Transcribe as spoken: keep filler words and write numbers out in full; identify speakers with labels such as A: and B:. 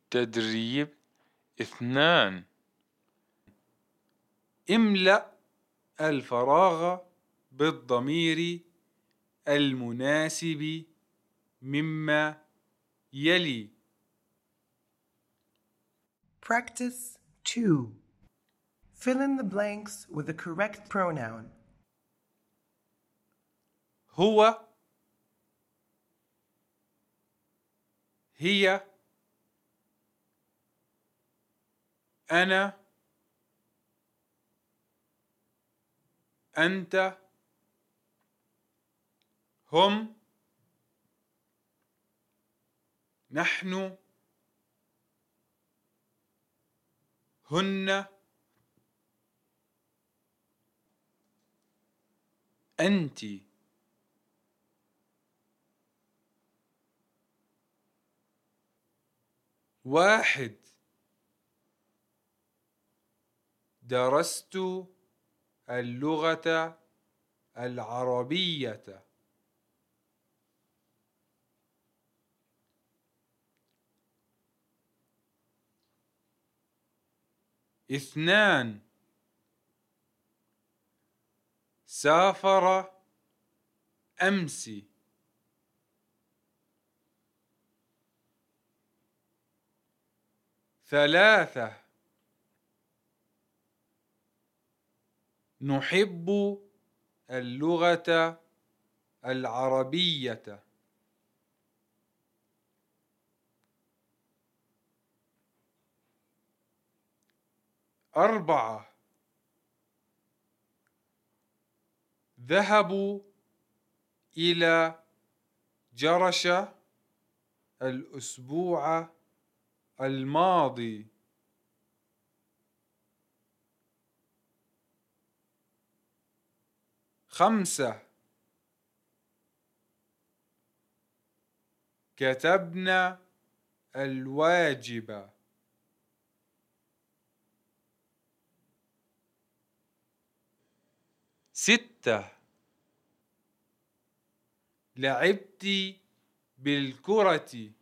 A: تدريب اثنان.
B: املأ الفراغ بالضمير المناسب مما يلي.
C: Practice two. Fill in the blanks with the correct pronoun.
B: هو، هي، أنا، أنت، هم، نحن، هن، أنت. واحد، درست اللغة العربية. اثنان، سافر أمس. ثلاثة، نحب اللغة العربية. أربعة، ذهبوا إلى جرش الأسبوع الماضي. خمسة، كتبنا الواجب. ستة، لعبت بالكرة.